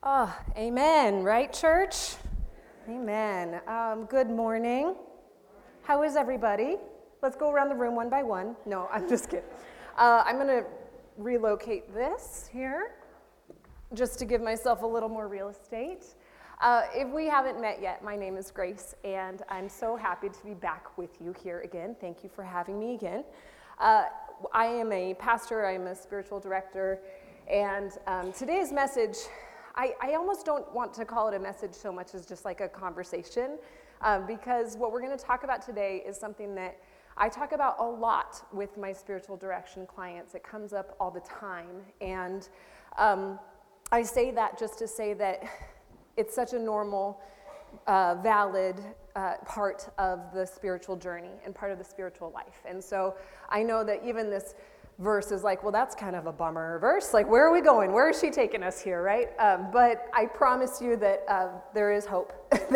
Oh, amen, right, church? Amen. Good morning. How is everybody? Let's go around the room one by one. No, I'm just kidding. I'm going to relocate this here just to give myself a little more real estate. If we haven't met yet, my name is Grace, and I'm so happy to be back with you here again. Thank you for having me again. I am a pastor, I am a spiritual director, and today's message, I almost don't want to call it a message so much as just like a conversation, because what we're going to talk about today is something that I talk about a lot with my spiritual direction clients. It comes up all the time, and I say that just to say that it's such a normal, valid part of the spiritual journey and part of the spiritual life. And so I know that even this verse is like, well, that's kind of a bummer verse. Like, where are we going? Where is she taking us here, right? But I promise you that there is hope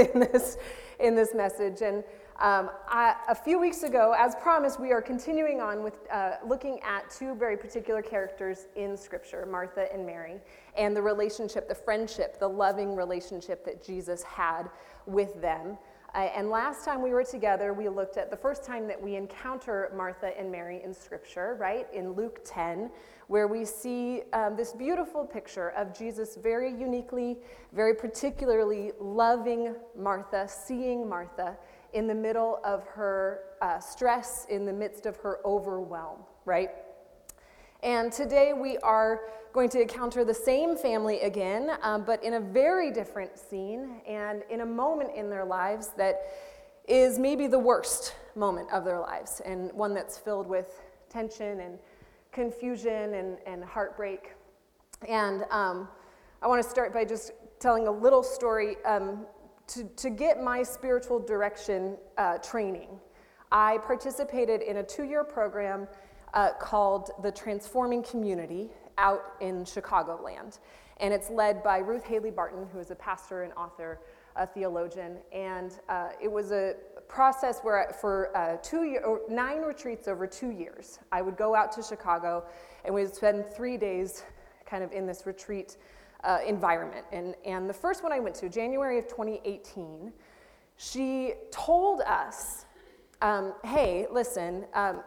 in this message. And a few weeks ago, as promised, we are continuing on with looking at two very particular characters in Scripture, Martha and Mary, and the relationship, the friendship, the loving relationship that Jesus had with them. And last time we were together, we looked at the first time that we encounter Martha and Mary in Scripture, right? In Luke 10, where we see this beautiful picture of Jesus very uniquely, very particularly loving Martha, seeing Martha in the middle of her stress, in the midst of her overwhelm, right? And today we are going to encounter the same family again, but in a very different scene and in a moment in their lives that is maybe the worst moment of their lives, and one that's filled with tension and confusion and heartbreak. And I want to start by just telling a little story. To get my spiritual direction training, I participated in a 2-year program called the Transforming Community out in Chicagoland. And it's led by Ruth Haley Barton, who is a pastor and author, a theologian. And it was a process where for 9 retreats over 2 years, I would go out to Chicago and we'd spend 3 days kind of in this retreat environment. And the first one I went to, January of 2018, she told us, hey, listen,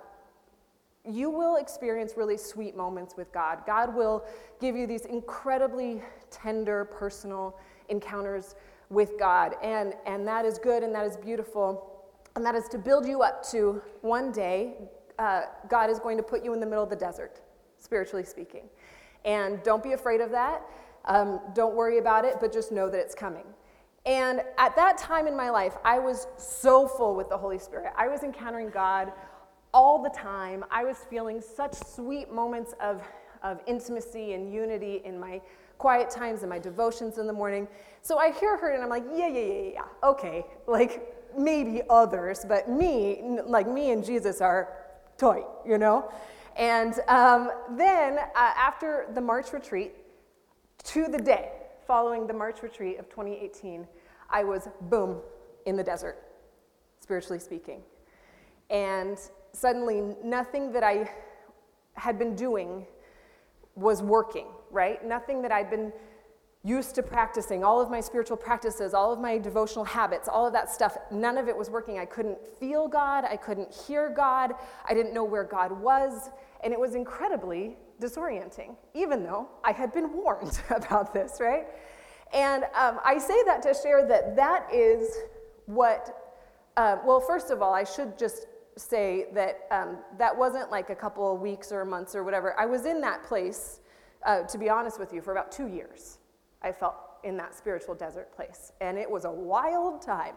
you will experience really sweet moments with God. God will give you these incredibly tender, personal encounters with God. And that is good and that is beautiful. And that is to build you up to one day, God is going to put you in the middle of the desert, spiritually speaking. And don't be afraid of that. Don't worry about it, but just know that it's coming. And at that time in my life, I was so full with the Holy Spirit. I was encountering God all the time. I was feeling such sweet moments of intimacy and unity in my quiet times and my devotions in the morning. So I hear her and I'm like, yeah, okay. Like maybe others, but me and Jesus are tight, you know? And then after the March retreat, to the day following the March retreat of 2018, I was, boom, in the desert, spiritually speaking. And suddenly, nothing that I had been doing was working, right? Nothing that I'd been used to practicing, all of my spiritual practices, all of my devotional habits, all of that stuff, none of it was working. I couldn't feel God. I couldn't hear God. I didn't know where God was. And it was incredibly disorienting, even though I had been warned about this, right? And I say that to share that is what, well, first of all, I should just say that that wasn't like a couple of weeks or months or whatever. I was in that place, to be honest with you, for about 2 years. I felt in that spiritual desert place, and it was a wild time.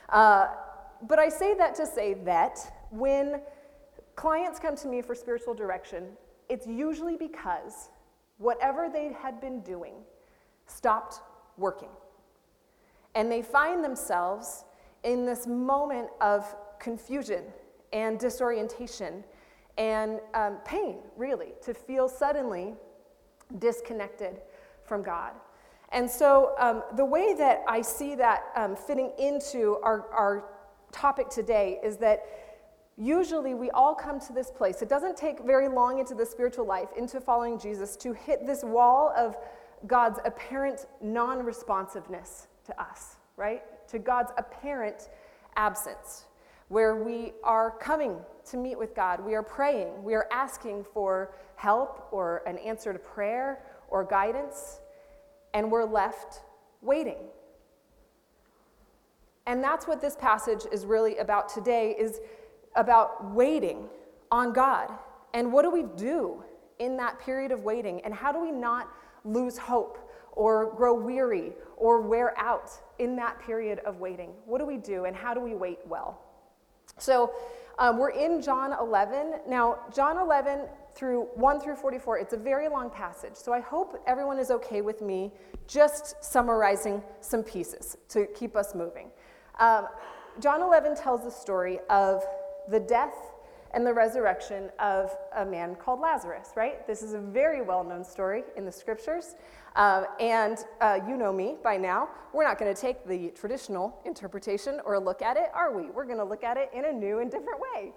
But I say that to say that when clients come to me for spiritual direction, it's usually because whatever they had been doing stopped working. And they find themselves in this moment of confusion and disorientation and pain, really, to feel suddenly disconnected from God. And so the way that I see that fitting into our topic today is that usually we all come to this place. It doesn't take very long into the spiritual life, into following Jesus, to hit this wall of God's apparent non-responsiveness to us, right? To God's apparent absence, where we are coming to meet with God, we are praying, we are asking for help or an answer to prayer or guidance, and we're left waiting. And that's what this passage is really about today, is about waiting on God. And what do we do in that period of waiting? And how do we not lose hope or grow weary or wear out in that period of waiting? What do we do, and how do we wait well? So we're in John 11. Now, John 11 through 1 through 44, it's a very long passage. So I hope everyone is okay with me just summarizing some pieces to keep us moving. John 11 tells the story of the death and the resurrection of a man called Lazarus, right? This is a very well-known story in the scriptures. And you know me by now. We're not going to take the traditional interpretation or look at it, are we? We're going to look at it in a new and different way.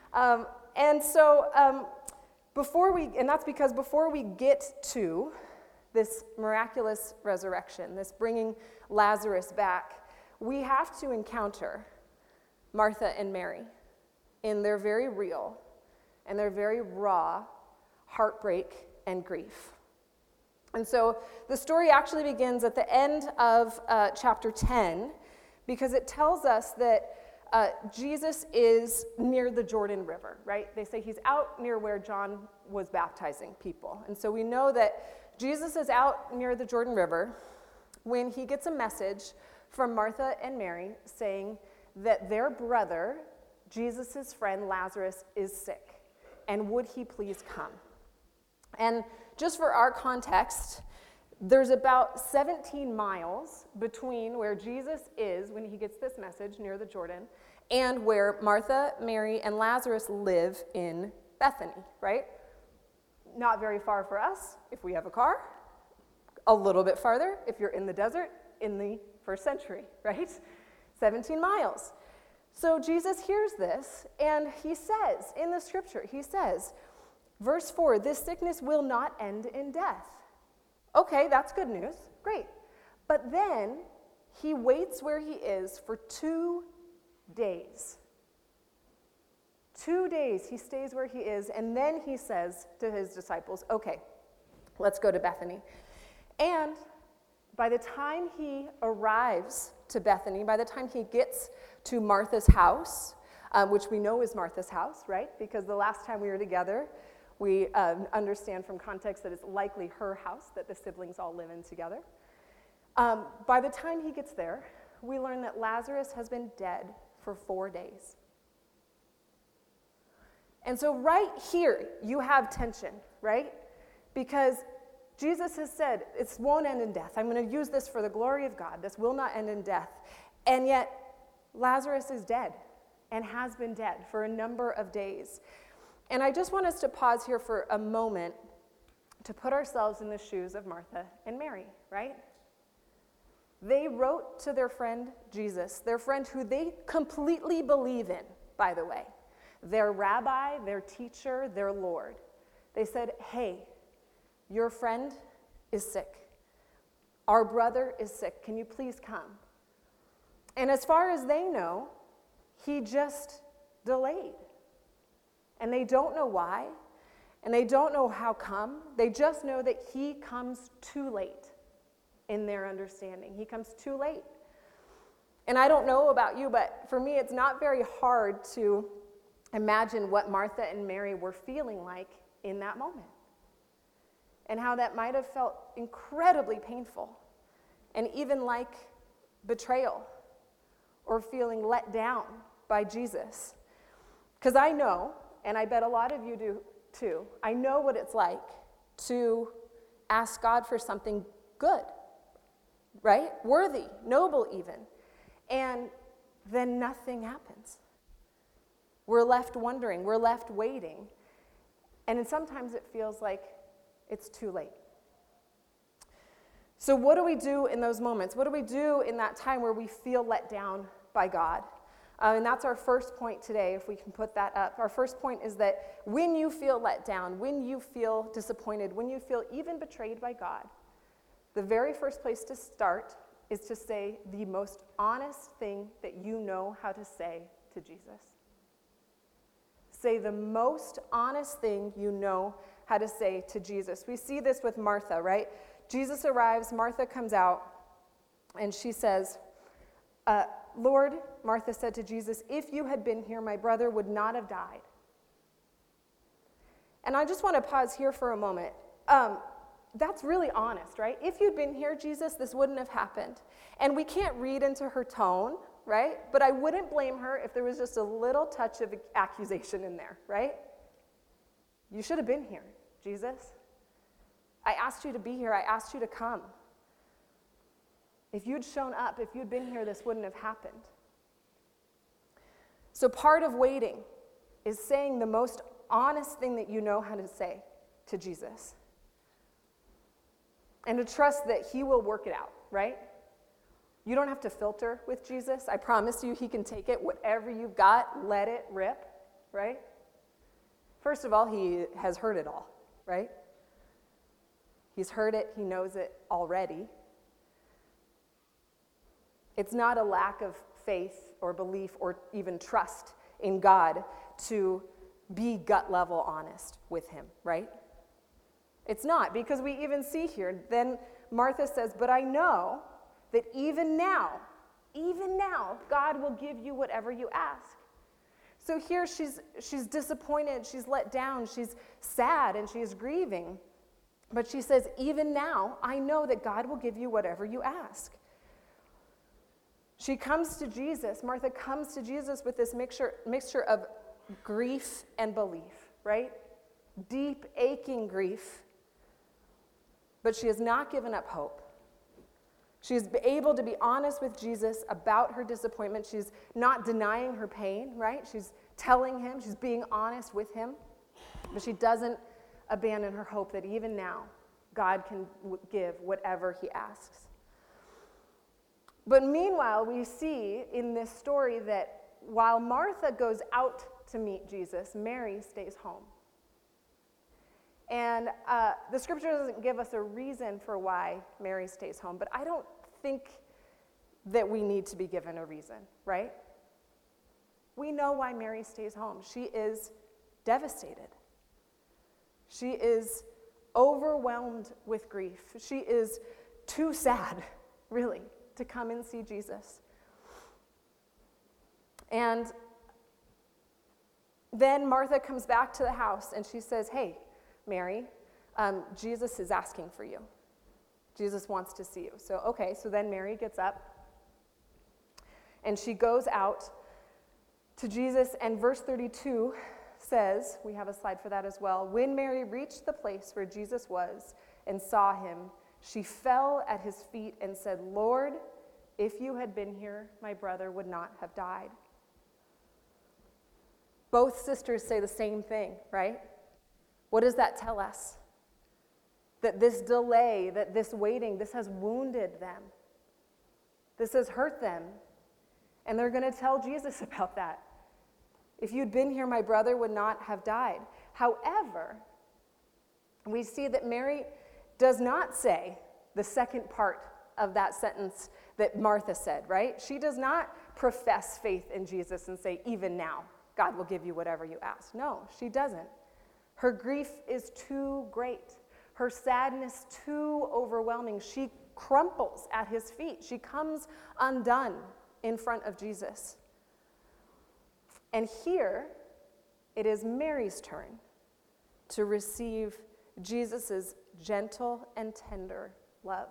That's because before we get to this miraculous resurrection, this bringing Lazarus back, we have to encounter Martha and Mary in their very real and their very raw heartbreak and grief. And so the story actually begins at the end of chapter 10, because it tells us that Jesus is near the Jordan River, right? They say he's out near where John was baptizing people. And so we know that Jesus is out near the Jordan River when he gets a message from Martha and Mary saying that their brother, Jesus' friend Lazarus, is sick, and would he please come? And just for our context, there's about 17 miles between where Jesus is when he gets this message near the Jordan and where Martha, Mary, and Lazarus live in Bethany, right? Not very far for us if we have a car. A little bit farther if you're in the desert in the first century, right? 17 miles. So Jesus hears this, and he says, in the scripture, he says, verse 4, this sickness will not end in death. Okay, that's good news. Great. But then he waits where he is for 2 days. 2 days he stays where he is, and then he says to his disciples, okay, let's go to Bethany. And by the time he arrives to Bethany, by the time he gets to Martha's house, which we know is Martha's house, right? Because the last time we were together, we understand from context that it's likely her house that the siblings all live in together. By the time he gets there, we learn that Lazarus has been dead for 4 days. And so right here, you have tension, right? Because Jesus has said, it won't end in death. I'm going to use this for the glory of God. This will not end in death. And yet, Lazarus is dead and has been dead for a number of days. And I just want us to pause here for a moment to put ourselves in the shoes of Martha and Mary, right? They wrote to their friend Jesus, their friend who they completely believe in, by the way, their rabbi, their teacher, their Lord. They said, hey, your friend is sick. Our brother is sick. Can you please come? And as far as they know, he just delayed. And they don't know why, and they don't know how come. They just know that he comes too late in their understanding. He comes too late. And I don't know about you, but for me, it's not very hard to imagine what Martha and Mary were feeling like in that moment, and how that might have felt incredibly painful, and even like betrayal or feeling let down by Jesus. Because I know, and I bet a lot of you do too, I know what it's like to ask God for something good, right? Worthy, noble even. And then nothing happens. We're left wondering, we're left waiting. And then sometimes it feels like it's too late. So what do we do in those moments? What do we do in that time where we feel let down by God? And that's our first point today, if we can put that up. Our first point is that when you feel let down, when you feel disappointed, when you feel even betrayed by God, the very first place to start is to say the most honest thing that you know how to say to Jesus. Say the most honest thing you know how to say to Jesus. We see this with Martha, right? Jesus arrives, Martha comes out, and she says, Lord, Martha said to Jesus, if you had been here, my brother would not have died. And I just want to pause here for a moment. That's really honest, right? If you'd been here, Jesus, this wouldn't have happened. And we can't read into her tone, right? But I wouldn't blame her if there was just a little touch of accusation in there, right? You should have been here, Jesus. I asked you to be here. I asked you to come. If you'd shown up, if you'd been here, this wouldn't have happened. So part of waiting is saying the most honest thing that you know how to say to Jesus. And to trust that he will work it out, right? You don't have to filter with Jesus. I promise you he can take it. Whatever you've got, let it rip, right? First of all, he has heard it all, right? He's heard it. He knows it already. It's not a lack of faith or belief or even trust in God to be gut level honest with him, right? It's not, because we even see here, then Martha says, but I know that even now, God will give you whatever you ask. So here she's disappointed, she's let down, she's sad, and she's grieving. But she says, even now, I know that God will give you whatever you ask. She comes to Jesus, Martha comes to Jesus with this mixture of grief and belief, right? Deep, aching grief. But she has not given up hope. She's able to be honest with Jesus about her disappointment. She's not denying her pain, right? She's telling him, she's being honest with him. But she doesn't abandon her hope that even now, God can give whatever he asks. But meanwhile, we see in this story that while Martha goes out to meet Jesus, Mary stays home. And the scripture doesn't give us a reason for why Mary stays home, but I don't think that we need to be given a reason, right? We know why Mary stays home. She is devastated. She is overwhelmed with grief. She is too sad, really, to come and see Jesus. And then Martha comes back to the house and she says, hey, Mary, Jesus is asking for you. Jesus wants to see you. So then Mary gets up and she goes out to Jesus, and verse 32 says, we have a slide for that as well, when Mary reached the place where Jesus was and saw him, she fell at his feet and said, Lord, if you had been here, my brother would not have died. Both sisters say the same thing, right? What does that tell us? That this delay, that this waiting, this has wounded them. This has hurt them. And they're going to tell Jesus about that. If you'd been here, my brother would not have died. However, we see that Mary does not say the second part of that sentence that Martha said, right? She does not profess faith in Jesus and say, even now, God will give you whatever you ask. No, she doesn't. Her grief is too great. Her sadness too overwhelming. She crumples at his feet. She comes undone in front of Jesus. And here, it is Mary's turn to receive Jesus' gentle and tender love.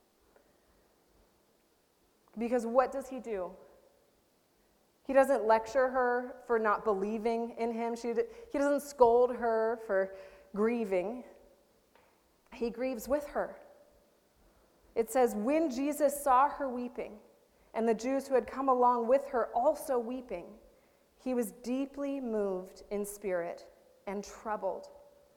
Because what does he do? He doesn't lecture her for not believing in him. He doesn't scold her for grieving. He grieves with her. It says, when Jesus saw her weeping, and the Jews who had come along with her also weeping, he was deeply moved in spirit and troubled.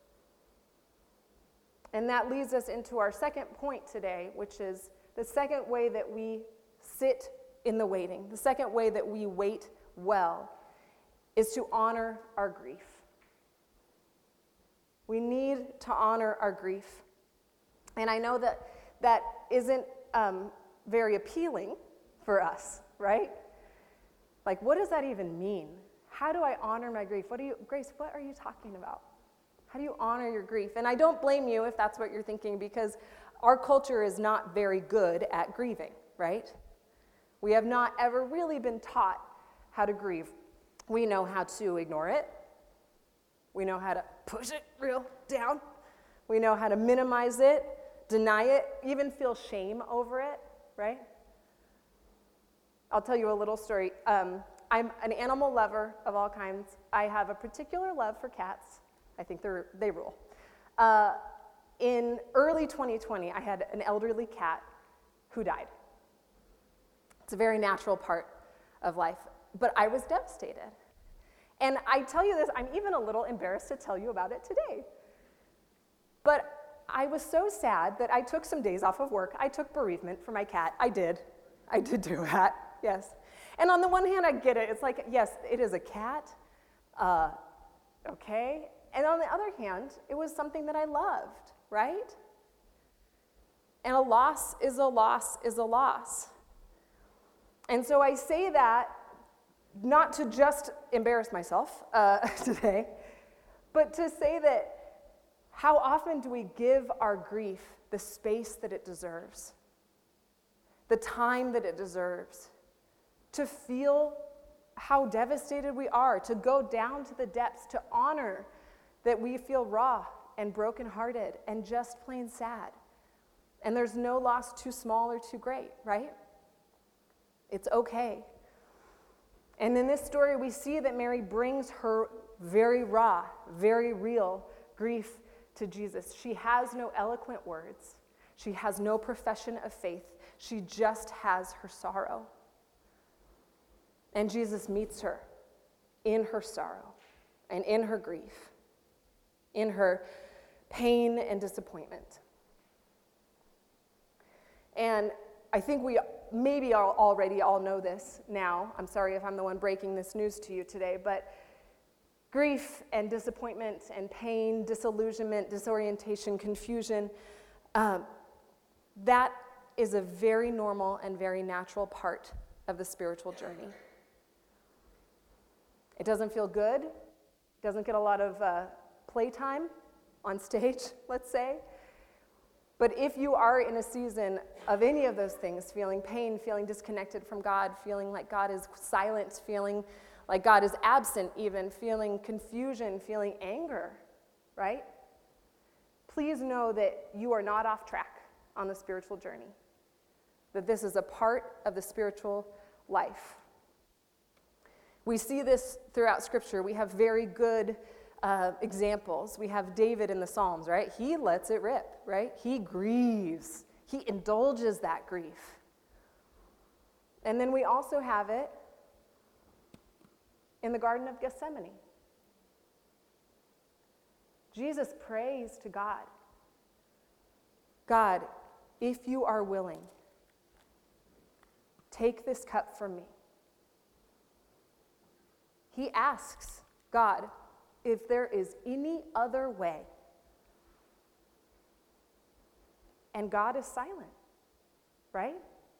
And that leads us into our second point today, which is the second way that we sit in the waiting. The second way that we wait well is to honor our grief. We need to honor our grief. And I know that that isn't very appealing for us, right? Like, what does that even mean? How do I honor my grief? Grace, what are you talking about? How do you honor your grief? And I don't blame you if that's what you're thinking, because our culture is not very good at grieving, right? We have not ever really been taught how to grieve. We know how to ignore it. We know how to push it real down. We know how to minimize it, deny it, even feel shame over it, right? I'll tell you a little story. I'm an animal lover of all kinds. I have a particular love for cats. I think they rule. In early 2020, I had an elderly cat who died. It's a very natural part of life, but I was devastated. And I tell you this, I'm even a little embarrassed to tell you about it today. But I was so sad that I took some days off of work. I took bereavement for my cat. I did do that, yes. And on the one hand, I get it. It's like, yes, it is a cat, okay. And on the other hand, it was something that I loved, right? And a loss is a loss is a loss. And so I say that not to just embarrass myself today, but to say that how often do we give our grief the space that it deserves, the time that it deserves, to feel how devastated we are, to go down to the depths, to honor that we feel raw and brokenhearted and just plain sad. And there's no loss too small or too great, right? It's okay. And in this story, we see that Mary brings her very raw, very real grief to Jesus. She has no eloquent words. She has no profession of faith. She just has her sorrow. And Jesus meets her in her sorrow and in her grief, in her pain and disappointment. And I think we maybe already all know this now. I'm sorry if I'm the one breaking this news to you today, but grief and disappointment and pain, disillusionment, disorientation, confusion, that is a very normal and very natural part of the spiritual journey. It doesn't feel good. It doesn't get a lot of playtime on stage, let's say. But if you are in a season of any of those things, feeling pain, feeling disconnected from God, feeling like God is silent, feeling like God is absent even, feeling confusion, feeling anger, right? Please know that you are not off track on the spiritual journey, that this is a part of the spiritual life. We see this throughout Scripture. We have very good examples. We have David in the Psalms, right? He lets it rip, right? He grieves. He indulges that grief. And then we also have it in the Garden of Gethsemane. Jesus prays to God, God, if you are willing, take this cup from me. He asks God if there is any other way. And God is silent, right?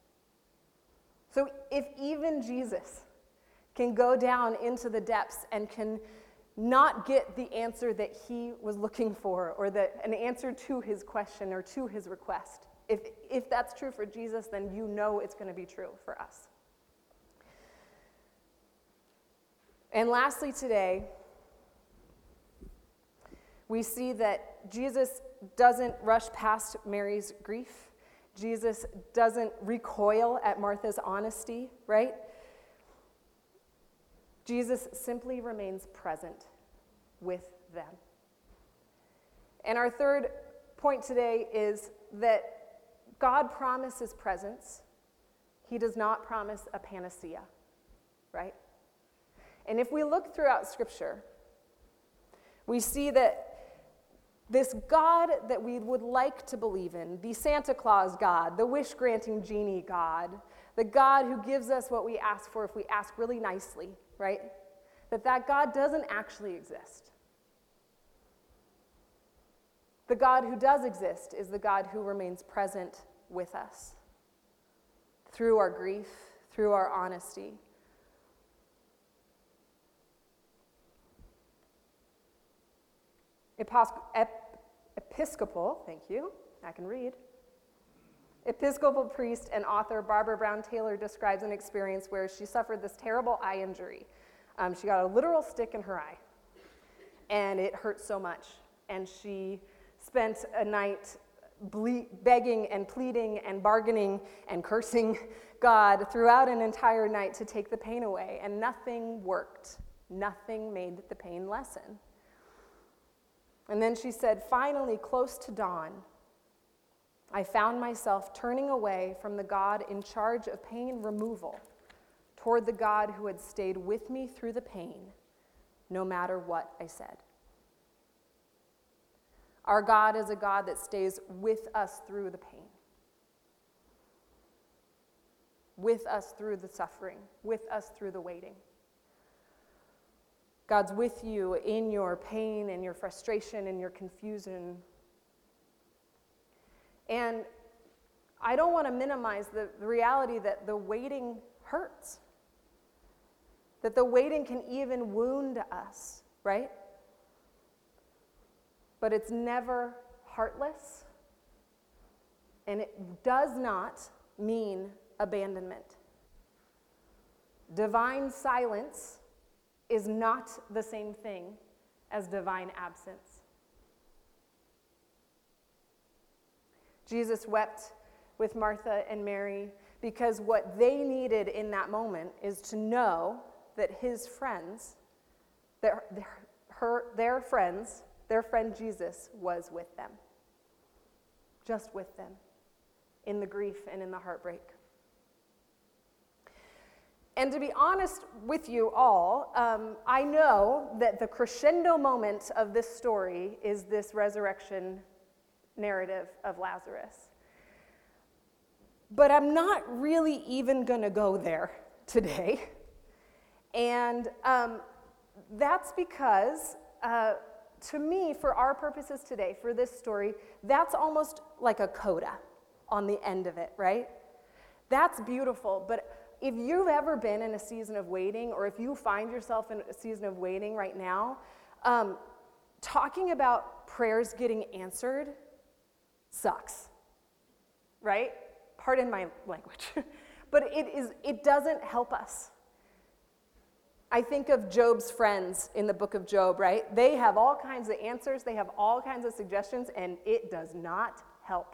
So if even Jesus can go down into the depths and can not get the answer that he was looking for, or an answer to his question or to his request, if that's true for Jesus, then you know it's going to be true for us. And lastly today, we see that Jesus doesn't rush past Mary's grief. Jesus doesn't recoil at Martha's honesty, right? Jesus simply remains present with them. And our third point today is that God promises presence. He does not promise a panacea, right? And if we look throughout Scripture, we see that this God that we would like to believe in, the Santa Claus God, the wish-granting genie God, the God who gives us what we ask for if we ask really nicely, right? That God doesn't actually exist. The God who does exist is the God who remains present with us through our grief, through our honesty. Episcopal, thank you, I can read. Episcopal priest and author Barbara Brown Taylor describes an experience where she suffered this terrible eye injury. She got a literal stick in her eye, and it hurt so much. And she spent a night begging and pleading and bargaining and cursing God throughout an entire night to take the pain away, and nothing worked. Nothing made the pain lessen. And then she said, finally, close to dawn, I found myself turning away from the God in charge of pain removal toward the God who had stayed with me through the pain, no matter what I said. Our God is a God that stays with us through the pain, with us through the suffering, with us through the waiting. God's with you in your pain and your frustration and your confusion. And I don't want to minimize the reality that the waiting hurts, that the waiting can even wound us, right? But it's never heartless, and it does not mean abandonment. Divine silence is not the same thing as divine absence. Jesus wept with Martha and Mary because what they needed in that moment is to know that his friends, their friend Jesus was with them, just with them, in the grief and in the heartbreak. And to be honest with you all, I know that the crescendo moment of this story is this resurrection narrative of Lazarus. But I'm not really even going to go there today. And that's because, to me, for our purposes today, for this story, that's almost like a coda on the end of it, right? That's beautiful, but if you've ever been in a season of waiting, or if you find yourself in a season of waiting right now, talking about prayers getting answered sucks, right? Pardon my language. But it doesn't help us. I think of Job's friends in the book of Job, right? They have all kinds of answers, they have all kinds of suggestions, and it does not help.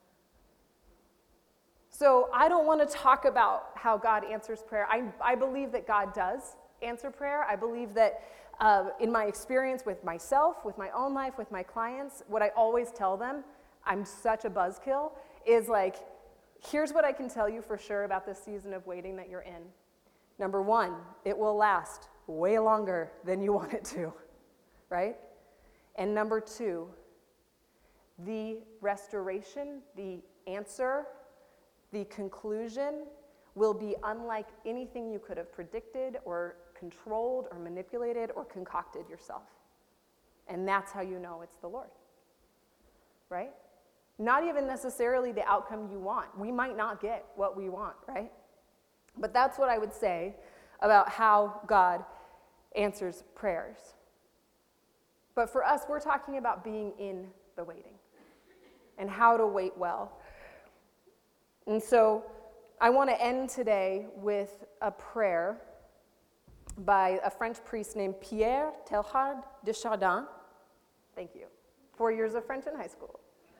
So I don't want to talk about how God answers prayer. I believe that God does answer prayer. I believe that in my experience with myself, with my own life, with my clients, what I always tell them, I'm such a buzzkill, is like, here's what I can tell you for sure about this season of waiting that you're in. Number one, it will last way longer than you want it to, right? And number two, the restoration, the answer, the conclusion will be unlike anything you could have predicted or controlled or manipulated or concocted yourself. And that's how you know it's the Lord, right? Not even necessarily the outcome you want. We might not get what we want, right? But that's what I would say about how God answers prayers. But for us, we're talking about being in the waiting and how to wait well. And so I want to end today with a prayer by a French priest named Pierre Teilhard de Chardin. Thank you. 4 years of French in high school.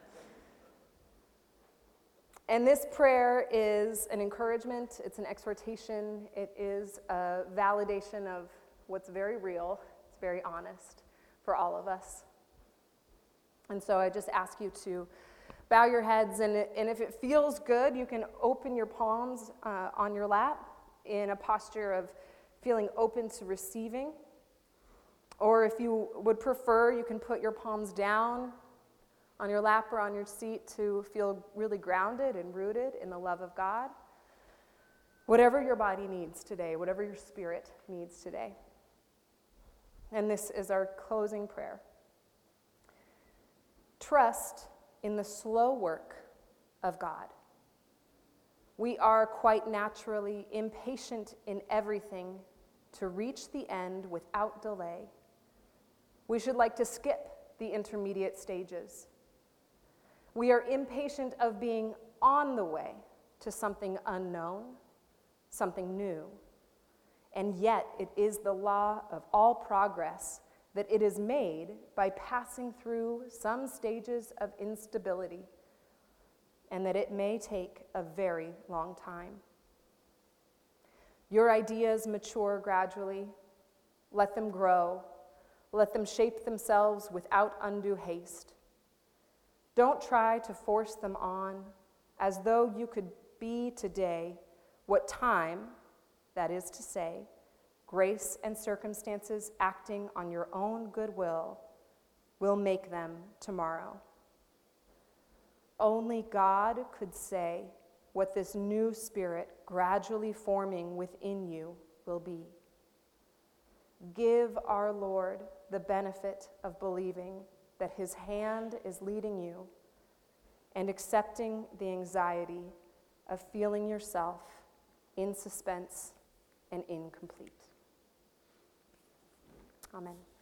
And this prayer is an encouragement, it's an exhortation, it is a validation of what's very real, it's very honest for all of us. And so I just ask you to bow your heads, and if it feels good, you can open your palms on your lap in a posture of feeling open to receiving. Or if you would prefer, you can put your palms down on your lap or on your seat to feel really grounded and rooted in the love of God. Whatever your body needs today, whatever your spirit needs today. And this is our closing prayer. Trust in the slow work of God. we are quite naturally impatient in everything to reach the end without delay. We should like to skip the intermediate stages. We are impatient of being on the way to something unknown, something new. And yet, it is the law of all progress that it is made by passing through some stages of instability, and that it may take a very long time. Your ideas mature gradually. Let them grow. Let them shape themselves without undue haste. Don't try to force them on as though you could be today what time, that is to say, grace and circumstances acting on your own goodwill, will make them tomorrow. Only God could say what this new spirit gradually forming within you will be. Give our Lord the benefit of believing that his hand is leading you and accepting the anxiety of feeling yourself in suspense and incomplete. Amen.